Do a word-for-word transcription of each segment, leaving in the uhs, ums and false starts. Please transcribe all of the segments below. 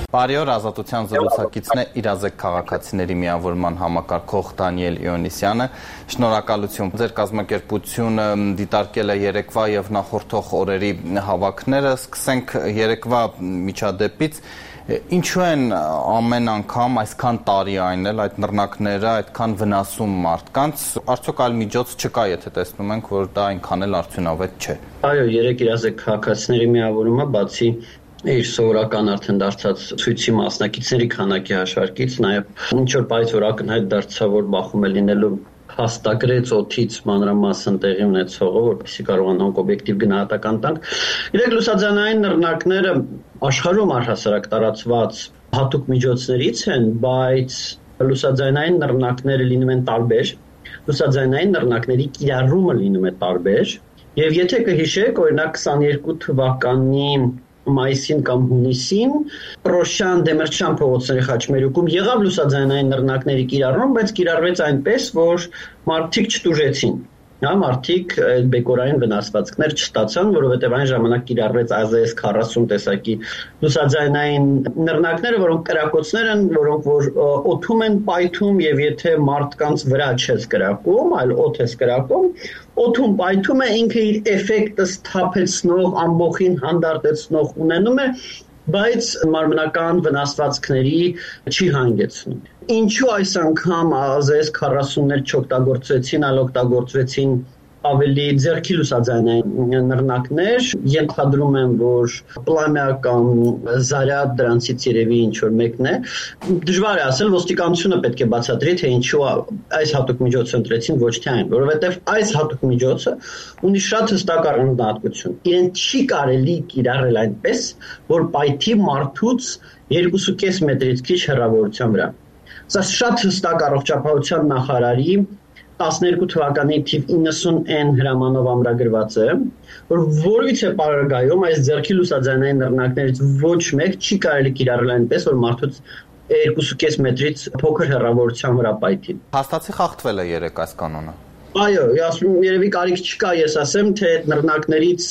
Բարի օր, Ազատության զրուցակիցն է իրազեկ քաղաքացիների միավորման համակարգող Դանիել Իոնիսյանը։ Շնորհակալություն։ Ձեր կազմակերպությունը դիտարկել է երեկվա եւ նախորդող օրերի հավաքները։ Սկսենք երեկվա միջադեպից։ Ինչու են ամեն անգամ այսքան տարի այնել այդ նռնակները այդքան վնասում մարդկանց, արդյոք այլ միջոց չկա, եթե տեսնում ենք, որ դա այնքան էլ արդյունավետ չէ։ Այո, երեք իրազեկ քաղաքացիների միավորումը բացի իր սովորական արդեն դարձած ցույցի մասնակիցների քանակի հաշվարկից, նաև ինչ որ բայց որ ակնհայտ դարձավ, որ բախում է լինելու հաստագրեց օդից մանրամասն տեղի ունեցողը, որպեսզի կարողանանք օբյեկտիվ գնահատական տանք։ Իրեք լուսաձանային նռնակները աշխարհում առհասարակ տարածված հատուկ միջոցներից են, բայց լուսաձայնային նռնակները լինում են տարբեր, լուսաձայնային նռնակների կիրառումը լինում է տարբեր, եւ եթե կհիշեք, օրինակ քսաներկու թվականի մայիսին կամ հունիսին Պրոշյան Դեմերչյան փողոցների խաչմերուկում եղավ լուսաձայնային նռնակների կիրառում, բայց կիրառվեց այնպես, որ մարդիկ չտուժեցին։ Հա, մարդիկ բեկորային վնասվածքներ չստացան, որովհետև այն ժամանակ կիրառվեց ազես քառասուն տեսակի լուսաձայնային նռնակները, որոնք կրակոցներ են, որոնք որ օդում են պայթում եւ եթե մարդկանց վրա չես կրակում, այլ օդ ես կրակում, օդում պայթում է, ինքը իր էֆեկտը սթափեցնող, ամբողջին հանդարտեցնող ունենում է, բայց մարմնական վնասվածքների չի հանգեցնում։ Ինչու այս անգամ ազես քառասուններ չօգտագործվեցին, այլ օգտագործվեցին ավելի ձեռքի լուսաձայնային նռնակներ, ենթադրում եմ, որ պլամյա կամ զարյատ դրանցից երևի ինչ-որ մեկն է։ Դժվար է ասել, ոստիկանությունը պետք է բացատրի, թե ինչու այս հատուկ միջոցը ընտրեցին, ոչ թե այն, որովհետև այս հատուկ միջոցը ունի շատ հստակ առանձնահատկություն։ Իրեն չի կարելի կիրառել այնպես, որ պայթի մարդուց երկուսուկես մետրից քիչ հեռավորության վրա։ Սա շատ հստակ առողջապահության նախարարի տասներկու թվականի թիվ իննսուն N հրամանով ամրագրված է, որ որևիցե պարագայում այս ձեռքի լուսաձայնային նռնակներից ոչ մեկ չի կարելի կիրառել այնպես, որ մարդուց երկուսուկես մետրից փոքր հեռավորության վրա պայթի։ Հաստացի խախտվել է երեք այս կանոնը։ Այո, ասում երևի կարիք չկա, ես ասեմ, թե նռնակներից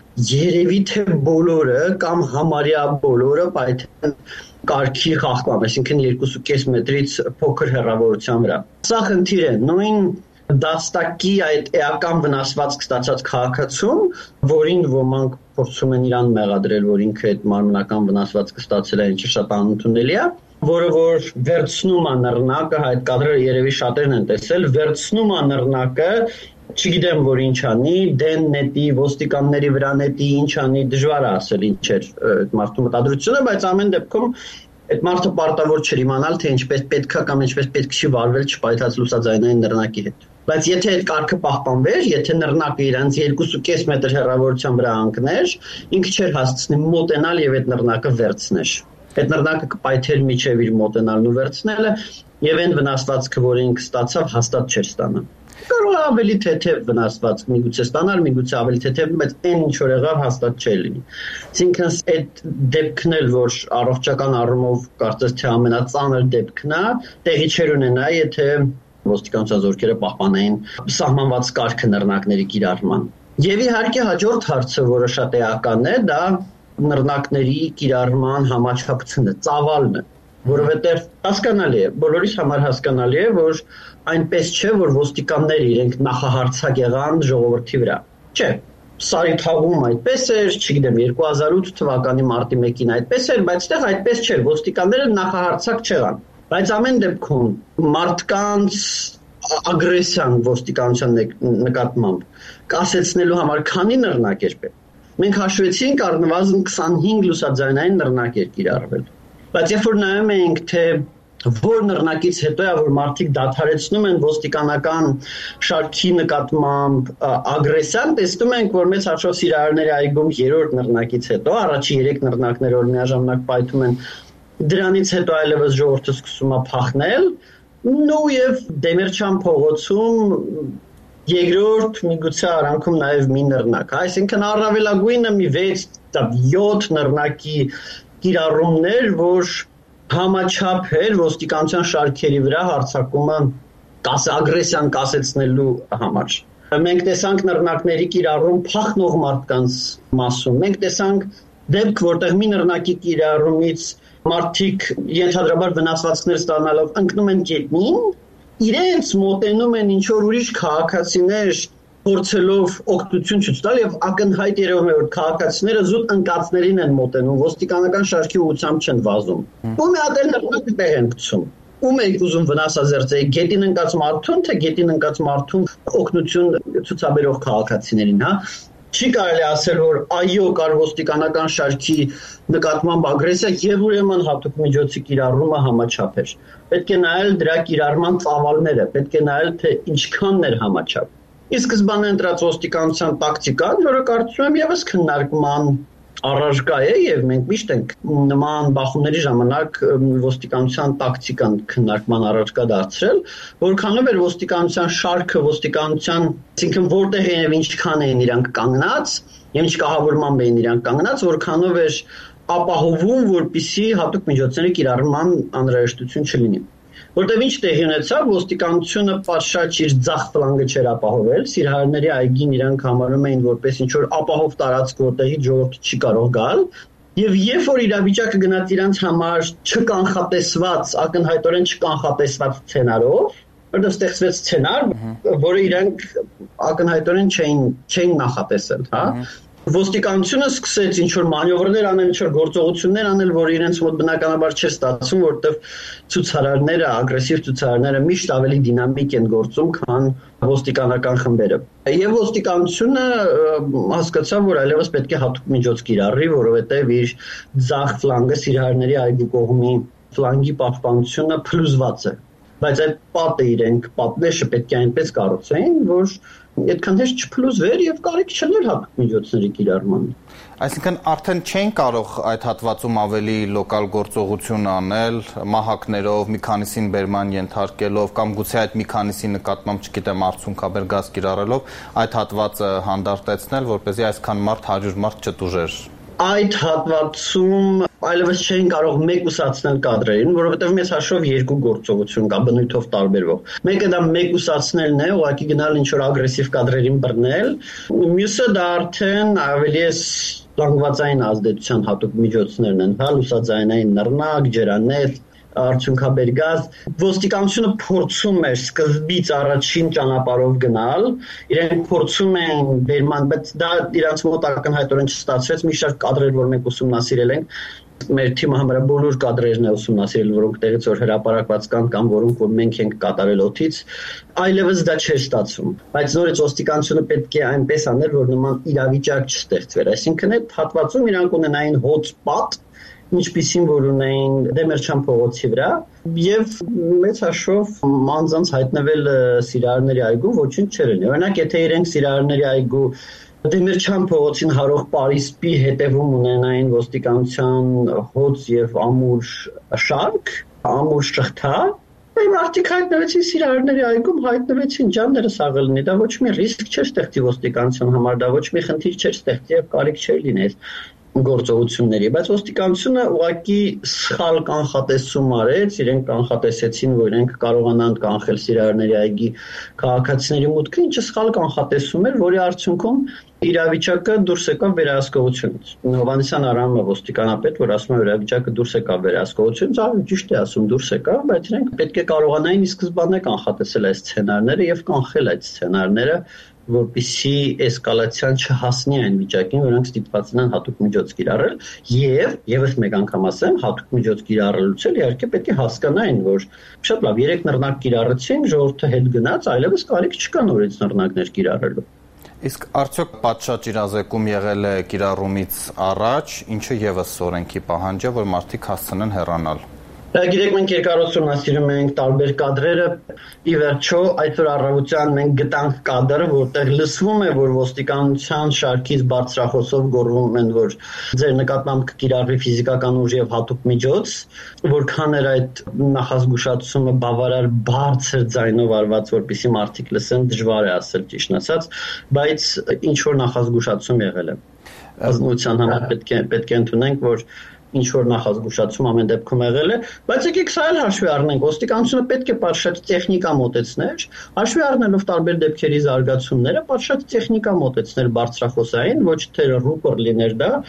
երևի թե բոլորը կամ համարյա բոլորը պայթեն կարգի խախտմամբ, այսինքն երկուսուկես մետրից փոքր հեռավորության վրա։ Սա խնդիր է, նույն դաստակի այդ էական վնասվածք ստացած քաղաքացուն, որին ոմանք փորձում են իրան մեղադրել, որ ինքը այդ մարմնական վնասվածքը ստացել է, ինչը շատ անընդունելի է, որը որ վերցնում է նռնակը, այդ կադրերը երևի շատերն են տեսել, վերցնում է նռնակը, չգիտեմ որ ինչ անի, դեն նետի, ոստիկանների վրա նետի, ինչ անի, դժվար է ասել ինչ էր այդ մարդու մտադրությունը, բայց ամեն դեպքում այդ մարդը պարտավոր չէր իմանալ, թե ինչպես պետք է կամ ինչպես պետք չի վարվել չպայթած լուսաձայնային նռնակի հետ։ Բայց եթե այդ կարգը պահպանվեր, եթե նռնակը իրանց երկուսուկես մետր հեռավորության վրա ընկներ, ինքը չէր հասցնի մոտենալ եւ այդ նռնակը վերցներ։ Այդ նռնակը կպայթեր միջև իր մոտենալն ու վերցնելը եւ այն վնասվածքը, որ ինքը ստացավ, հաստատ չէր ստանա։ Կարող է ավելի թեթև վնասվածք միգուցե ստանալ, միգուցե ավելի թեթև, բայց այն ինչ որ եղավ հաստատ չէ լինի։ Այսինքն այդ դեպքն էլ, որ առողջական առումով կարծես թե ամենածանր դեպքն է, տեղի չէր ունենա, եթե ոստիկանության զորքերը պահպանեին սահմանված կարգը նռնակների կիրառման։ Եվ իհարկե հաջորդ հարցը, որը շատ էական է, դա նռնակների կիրառման համաչափությունը, ծավալն է, որովհետև հասկանալի է, բոլորիս համար հասկանալի է, որ այնպես չէ, որ ոստիկանները իրենք նախահարցակ եղան ժողովրդի վրա։ Չէ, Սարիթաղում այդպես էր, չգիտեմ, երկու հազար ութ թվականի մարտի մեկին այդպես էր, բայց այդտեղ այդպես չէր, ոստիկանները նախահարցակ չեղան։ Բայց ամեն դեպքում մարդկանց ագրեսիան ոստիկանության նկատմամբ կասեցնելու համար քանի նռնակ էր պետք։ Մենք հաշվեցինք առնվազն քսանհինգ լուսաձայնային նռնակ էր կիրառվել։ Բայց երբ որ նայում էինք, թե որ նռնակից հետո է, որ մարդիկ դադարեցնում են ոստիկանական շարքի նկատմամբ ագրեսիան, տեսնում ենք, որ մեծ հաշվով Սիրահարների այգում երրորդ նռնակից հետո, առաջի երեք նռնակները որ միաժամանակ պայթում են, դրանից հետո այլևս ժողովուրդը սկսում է փախնել, ու եւ Դեմերչյան փողոցում երկրորդ միգուցե արանքում նաեւ մի նռնակ, այսինքն առավելագույնը մի վեց յոթ նռնակի կիրառումներ, որ համաչափ էր ոստիկանության շարքերի վրա հարձակումը ագրեսիան կասեցնելու համար։ Մենք տեսանք նռնակների կիրառում փախնող մարդկանց մասում, մենք տեսանք դեպք, որտեղ մի նռնակի կիրառումից մարդիկ ենթադրաբար վնասվածքներ ստանալով ընկնում են գետնին, իրենց մոտենում են ինչ-որ ուրիշ քաղաքացիներ փորձելով օգնություն ցույց տալ եւ ակնհայտ երևում է որ քաղաքացիները զուտ ընկածներին են մոտենում, ոստիկանական շարքի ուղղությամբ չեն վազում։ Ու մի հատ էլ նռնակի տեղ են գցում։ Ում եք ուզում վնասազերծել, գետին ընկած մարդուն, թե գետին ընկած մարդուն օգնություն ցուցաբերող քաղաքացիներին, հա։ Չի կարելի ասել, որ այո, կար ոստիկանական շարքի նկատմամբ ագրեսիա եւ ուրեմն հատուկ միջոցի կիրառումը համաչափ էր։ Պետք է նայել դրա կիրառման ծավալները, պետք է նայել թե ինչքանն էր համաչափ։ Ի սկզբանե ընտրած ոստիկանության տակտիկան, որը կարծում եմ եւս քննարկման առարկա է եւ մենք միշտ ենք նման բախումների ժամանակ ոստիկանության տակտիկան քննարկման առարկա դարձրել, որքանով էր ոստիկանության շարքը, ոստիկանության, այսինքն որտեղ են եւ ինչքան են իրանք կանգնած, եւ ինչ կահավորմամբ են իրանք կանգնած, որքանով էր ապահովում, որպիսի հատուկ միջոցների կիրառման անհրաժեշտություն չլինի։ Որտեղ ինչ տեղի ունեցավ, ոստիկանությունը պատշաճ իր ձախ ֆլանգը չէր ապահովել, սիրահարների այգին իրանք համարում էին որպես ինչ-որ ապահով տարածք, որտեղից ժողովուրդը չի կարող գալ, եւ երբ որ իրավիճակը գնաց իրանց համար չկանխատեսված, ակնհայտորեն չկանխատեսված սցենարով, որտեղ ստեղծվեց սցենար, որը իրանք ակնհայտորեն չէին չէին նախատեսել, հա։ Ոստիկանությունը սկսեց ինչ-որ մանևրներ անել, ինչ-որ գործողություններ անել, որ իրենց մոտ բնականաբար չէր ստացվում, որտեղ ցուցարարները, ագրեսիվ ցուցարարները միշտ ավելի դինամիկ են գործում, քան ոստիկանական խմբերը։ Եվ ոստիկանությունը հասկացավ, որ այլևս պետք է հատուկ միջոց կիրառի, որովհետև իր ձախ ֆլանգը սիրահարների այգու կողմի ֆլանգի պահպանությունը փլուզված է։ Բայց այդ պատը իրենք, պատնեշը պետք է այնպես կառուցեին, որ այդքան հեշտ չփլուզվեր եւ կարիք չլներ հատուկ միջոցների կիրառման։ Այսինքն արդեն չեն կարող այդ հատվածում ավելի լոկալ գործողություն անել, մահակներով, մի քանիսին բերման ենթարկելով կամ գուցե այդ մի քանիսի նկատմամբ, չգիտեմ, արդյունքաբեր գազ կիրառելով, այդ հատվածը հանդարտեցնել, որպեսզի այսքան մարդ հարյուր մարդ չտուժեր։ Այդ հատվածում այլևս չէին կարող մեկուսացնել կադրերին, որովհետև մեծ հաշվով երկու գործողություն կա բնույթով տարբերվող։ Մեկը դա մեկուսացնելն է, ուղղակի գնալ ինչ-որ ագրեսիվ կադրերին բռնել, մյուսը դա արդեն ավելի է զանգվածային ազդեցության հատուկ միջոցներն են, հա, լուսաձայնային նռնակ, ջրանետ, արդյունքաբեր գազ, ոստիկանությունը փորձում էր սկզբից առաջին ճանապարհով գնալ, իրենք փորձում են բերման, բայց դա իրանց մոտ ակնհայտորեն չստացվեց, մի շարք կադրեր, որ մենք ուսումնասիրել ենք, մեր թիմը համարը բոլոր կադրերն է ուսումնասիրել, որոնք տեղից որ հրապարակված կան կամ որոնք որ մենք ենք կատարել օդից, այլևս դա չէր ստացվում, բայց նորից ոստիկանությունը պետք է այնպես աներ, որ նման իրավիճակ չստեղծվեր, այսինքն այդ հատվածում իրանք ունենային հոծ պատ, ինչպիսին որ ունեին Դեմերչյան փողոցի վրա եւ մեծ հաշվով անձանց հայտնվել սիրահարների այգու ոչինչ չէր լինի։ Օրինակ, եթե իրենք սիրահարների այգու Դեմերչյան փողոցին հարող Պարիսպի հետևում ունենային ոստիկանության հոծ եւ ամուր շարք, ամուր շղթա, այն մարդիկ հայտնվեցին սիրահարների այգում, հայտնվեցին ջանները սաղել լինի, դա ոչ մի ռիսկ չէր ստեղծի ոստիկանության համար, դա ոչ մի խնդիր չէր ստեղծի եւ կարիք չէր լինել գործողությունների, բայց ոստիկանությունը ուղղակի սխալ կանխատեսում արեց, իրենք կանխատեսեցին, որ իրենք կարողանան կանխել սիրահարների այգի քաղաքացիների մուտքը, ինչը սխալ կանխատեսում էր, որի արդյունքում իրավիճակը դուրս եկավ վերահսկողությունից։ Հովհաննիսյան Արամը ոստիկանապետ, որ ասում է իրավիճակը դուրս եկավ վերահսկողությունից, այո, ճիշտ է ասում, դուրս եկավ, բայց իրենք պետք է կարողանային ի սկզբանե կանխատեսել այս սցենարները եւ կանխել այդ սցենարները, որպեսզի էսկալացիան չհասնի այն վիճակին, որոնք ստիպված են հատուկ միջոց կիրառել, եւ եւս մեկ անգամ ասեմ, հատուկ միջոց կիրառելուց էլ իհարկե պետք է հասկանային, որ շատ լավ, երեք նռնակ կիրառեցին, ժողովուրդը հետ գնաց, այլևս կարիք չկա նորից նռնակներ կիրառելու։ Իսկ արդյոք պատշաճ իրազեկում եղել է կիրառումից առաջ, ինչը եւս օրենքի պահանջ է, որ մարդիկ հասցնեն հեռանալ։ Գիտեք, մենք երկար ուսումնասիրում ենք տարբեր կադրերը, ի վերջո այսօր առավոտյան մենք գտանք կադր, որտեղ լսվում է, որ ոստիկանության շարքից բարձրախոսով գոռում են, որ ձեր նկատմամբ կկիրառվի ֆիզիկական ուժ եւ հատուկ միջոց, որքան էր այդ նախազգուշացումը բավարար բարձր ձայնով արված, որպեսզի մարդիկ լսեն, դժվար է ասել ճիշտն ասած, բայց ինչ որ նախազգուշացում եղել է։ Ազնվության համար պետք է պետք է ընդունենք, որ ինչ որ նախազգուշացում ամեն դեպքում եղել է, բայց եկեք սա էլ հաշվի առնենք, ոստիկանությունը պետք է պատշաճ տեխնիկա մոտեցներ, հաշվի առնելով տարբեր դեպքերի զարգացումները, պատշաճ տեխնիկա մոտեցներ բարձրախոսային, ոչ թե ռուպոր լիներ դա,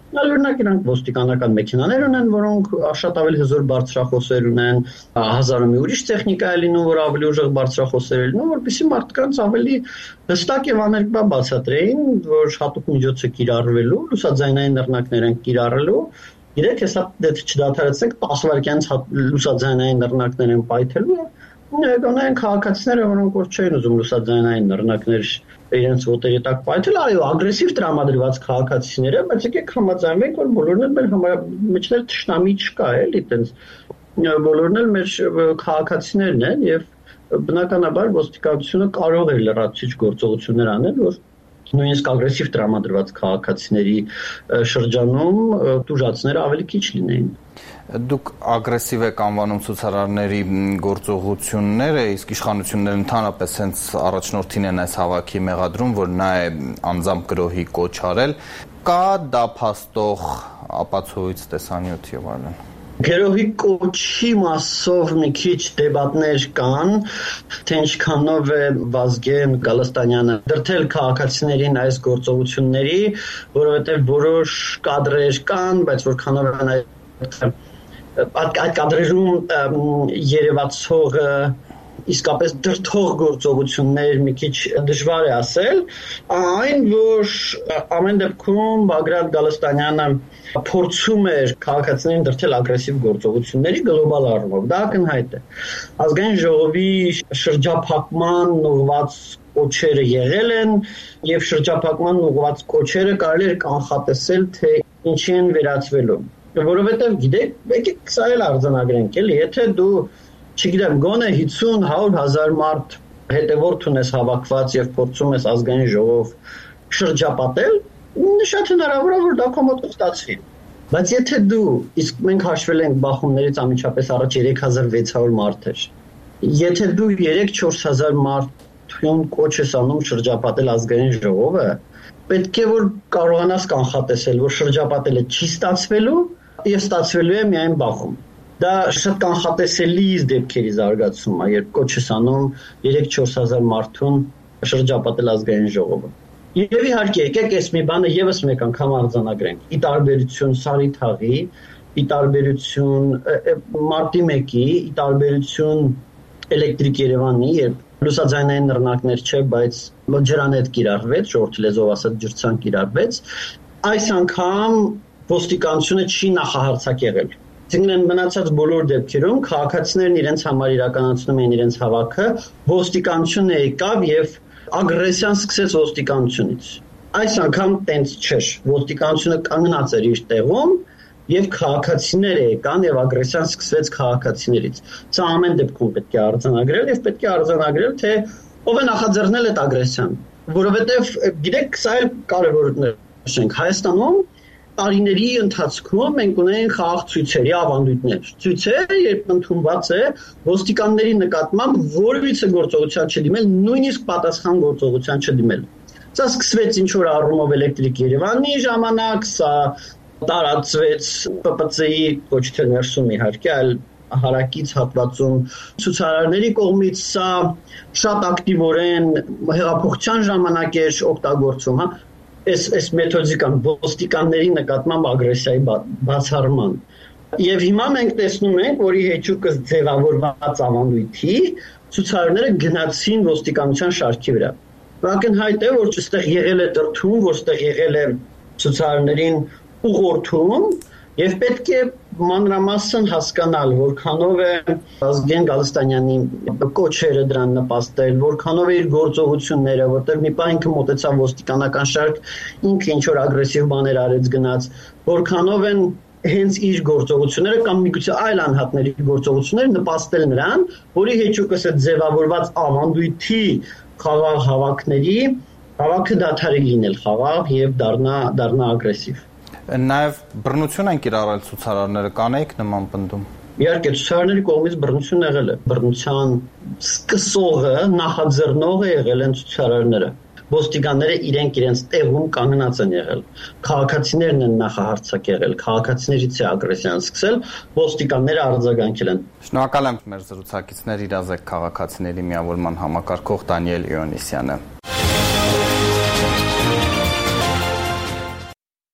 Օրինակ իրանք ոստիկանական մեքենաներ ունեն, որոնք շատ ավելի հզոր բարձրախոսեր ունեն, հազար ու մի ուրիշ տեխնիկա է լինում, որ ավելի ուժեղ բարձրախոսեր է լինում, որպեսզի մարդկանց ավելի հստակ եւ աներկբա բացատրեին, որ հատուկ միջոցը կիրառվելու, լուսաձայնային նռնակներ են կիրառելու։ Գիտեք, հեսա դե չդադարեցնենք տասը վայրկյանից լուսաձայնային նռնակներ են պայթելու, գոնեն քաղաքացիները, որոնք որ չեն ուզում լուսաձայնային նռնակներ իրենց ոտերի տակ պայթել, այո, ագրեսիվ տրամադրված քաղաքացիները, բայց եկեք համաձայնվենք, որ բոլորն էլ մեր մեջներ թշնամի չկա, էլի, այտենց բոլորն էլ մեր քաղաքացիներն են եւ բնականաբար ոստիկանությունը կարող է լրացուցիչ գործողություններ անել, որ նույնիսկ ագրեսիվ տրամադրված քաղաքացիների շրջանում տուժածները ավելի քիչ լինեին։ Դուք ագրեսիվ եք անվանում ցուցարարների գործողությունները, իսկ իշխանությունները ընդհանրապես հենց առաջնորդին են այս հավաքի մեղադրում, որ նա է անձամբ գրոհի կոչ արել, կա դա փաստող ապացույց, տեսանյութ եւ այլն։ Գրոհի կոչի մասով մի քիչ դեբատներ կան, թե ինչքանով է Վազգեն Գալստանյանը դրդել քաղաքացիներին այս գործողությունների, որովհետև որոշ կադրեր կան, բայց որքանով են այդ կադրերում երևացող իսկապես դրդող գործողություններ մի քիչ դժվար է ասել, այն որ ամեն դեպքում Բագրատ Գալստանյանը փորձում էր քաղաքացիներին դրդել ագրեսիվ գործողությունների գլոբալ առումով, դա ակնհայտ է։ Ազգային ժողովի շրջափակման ուղղված կոչերը եղել են եւ շրջափակման ուղղված կոչերը կարելի է կանխատեսել, թե ինչի են վերածվելու, որովհետեւ գիտեք, եկեք սա էլ արձանագրենք, էլի, եթե դու չգիտեմ, գոնե հիսուն հարյուր հազար մարդ հետևորդ ունես հավաքված եւ փորձում ես ազգային ժողով շրջապատել, շատ հնարավոր է որ դա քո մոտ կստացվի։ Բայց եթե դու, իսկ մենք հաշվել ենք բախումներից անմիջապես առաջ երեք հազար վեց հարյուր մարդ էր, եթե դու երեք-չորս հազար մարդուն կոչ ես անում շրջապատել ազգային ժողովը, պետք է որ կարողանաս կանխատեսել, որ շրջապատելը չի ստացվելու եւ ստացվելու է միայն բախում։ Դա շատ կանխատեսելի դեպքերի զարգացում է, երբ կոչ ես անում երեք-չորս հազար մարդուն շրջապատել ազգային ժողովը։ Եվ իհարկե, եկեք այս մի բանը եւս մեկ անգամ արձանագրենք։ Ի տարբերություն Սարիթաղի, ի տարբերություն մարտի մեկի, ի տարբերություն Էլեկտրիկ Երևանի, երբ լուսաձայնային նռնակներ չէ, բայց ջրանետ կիրառվեց, ժողովրդի լեզվով ասած ջրցան կիրառվեց, այս անգամ ոստիկանությունը չի նախահարցակ եղել։ Այսինքն մնացած բոլոր դեպքերում քաղաքացիներն իրենց համար իրականացնում են իրենց հավաքը, ոստիկանությունը եկավ եւ ագրեսիան սկսեց ոստիկանությունից։ Այս անգամ տենց չէր, ոստիկանությունը կանգնած էր իր տեղում եւ քաղաքացիները եկան եւ ագրեսիան սկսվեց քաղաքացիներից։ Սա ամեն դեպքում պետք է արձանագրել եւ պետք է արձանագրել, թե ով է նախաձեռնել այդ ագրեսիան, որովհետեւ գիտեք, սա էլ կարեւոր նշենք, Հայաստանում տարիների ընթացքում մենք ունենք խաղաղ ցույցերի ավանդույթներ։ Ցույցեր, երբ ընդունված է ոստիկանների նկատմամբ որևիցե գործողության չդիմել, նույնիսկ պատասխան գործողության չդիմել։ Սա սկսվեց ինչ որ առումով Էլեկտրիկ Երևանի ժամանակ, սա տարածվեց Պ Պ Ց-ի ոչ թե ներսում իհարկե, այլ հարակից հատվածում ցուցարարների կողմից, սա շատ ակտիվորեն հեղափոխության ժամանակ էր օգտագործում, հա։ Այս այս մեթոդիկան ոստիկանների նկատմամբ ագրեսիայի բացառման։ Եվ հիմա մենք տեսնում ենք, որի հեճուկը ձևավորված ավանդույթի ցուցարարները գնացին ոստիկանության շարքի վրա։ Ակնհայտ է, որ այստեղ եղել է դրդում, որ այստեղ եղել է ցուցարարներին ուղղորդում, եւ պետք է մանրամասն հասկանալ, որքանով է Ազգեն Գալստանյանի կոչերը դրան նպաստել, որքանով է իր գործողությունները, որտեղ մի պահ ինքը մոտեցավ ոստիկանական շարք, ինքը ինչ որ ագրեսիվ բաներ արեց գնաց, որքանով են հենց իր գործողությունները կամ միգուցե այլ անհատների գործողությունները նպաստել նրան, որի հեճուկս է ձևավորված ավանդույթի խաղաղ հավաքների, հավաքը դադարի լինել խաղաղ եւ դառնա դառնա ագրեսիվ։ Նաև բռնություն են կիրառել ցուցարարները, կանեիք նման պնդում։ Իհարկե, ցուցարարների կողմից բռնություն եղել է։ Բռնության սկսողը, նախաձեռնողը եղել են ցուցարարները։ Ոստիկանները իրենք իրենց տեղում կանգնած են եղել։ Քաղաքացիներն են նախահարցակ եղել, քաղաքացիներից է ագրեսիան սկսել, ոստիկանները արձագանքել են։ Շնորհակալ եմ մեր զրուցակիցներ Իրազեկ քաղաքացիների միավորման համակարգող Դանիել Իոնիսյանը։